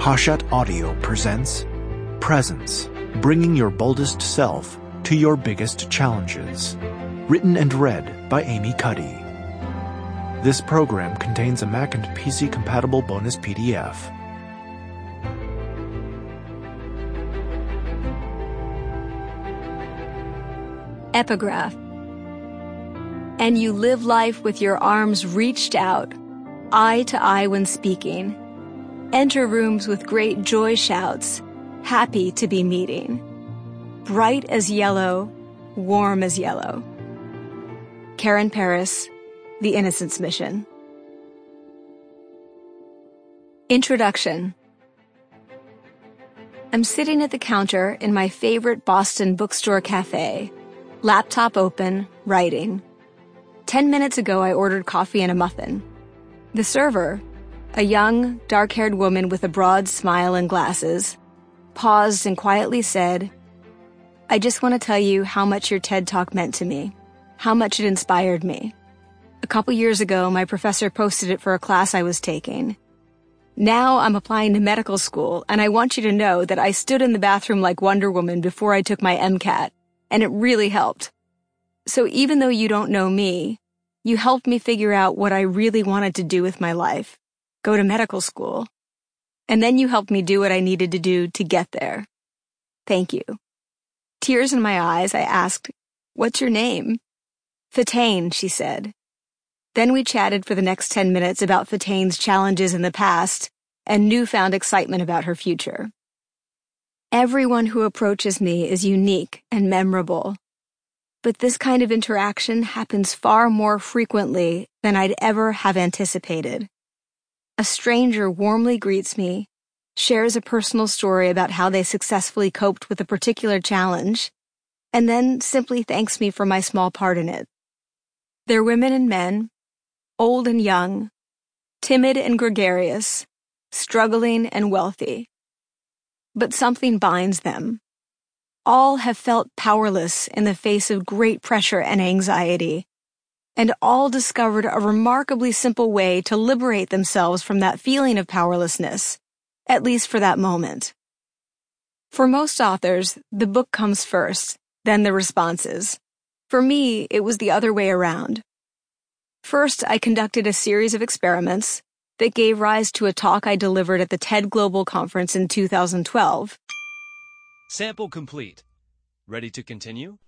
Hachette Audio presents Presence, bringing your boldest self to your biggest challenges. Written and read by Amy Cuddy. This program contains a Mac and PC compatible bonus PDF. Epigraph. And you live life with your arms reached out, eye to eye when speaking. Enter rooms with great joy shouts, happy to be meeting. Bright as yellow, warm as yellow. Karen Paris, The Innocence Mission. Introduction. I'm sitting at the counter in my favorite Boston bookstore cafe, laptop open, writing. 10 minutes ago, I ordered coffee and a muffin. The server, a young, dark-haired woman with a broad smile and glasses, paused and quietly said, "I just want to tell you how much your TED Talk meant to me, how much it inspired me. A couple years ago, my professor posted it for a class I was taking. Now I'm applying to medical school, and I want you to know that I stood in the bathroom like Wonder Woman before I took my MCAT, and it really helped. So even though you don't know me, you helped me figure out what I really wanted to do with my life. Go to medical school. And then you helped me do what I needed to do to get there. Thank you." Tears in my eyes, I asked, "What's your name?" "Fatane," she said. Then we chatted for the next 10 minutes about Fatane's challenges in the past and newfound excitement about her future. Everyone who approaches me is unique and memorable. But this kind of interaction happens far more frequently than I'd ever have anticipated. A stranger warmly greets me, shares a personal story about how they successfully coped with a particular challenge, and then simply thanks me for my small part in it. They're women and men, old and young, timid and gregarious, struggling and wealthy. But something binds them. All have felt powerless in the face of great pressure and anxiety, and all discovered a remarkably simple way to liberate themselves from that feeling of powerlessness, at least for that moment. For most authors, the book comes first, then the responses. For me, it was the other way around. First, I conducted a series of experiments that gave rise to a talk I delivered at the TED Global Conference in 2012. Sample complete. Ready to continue?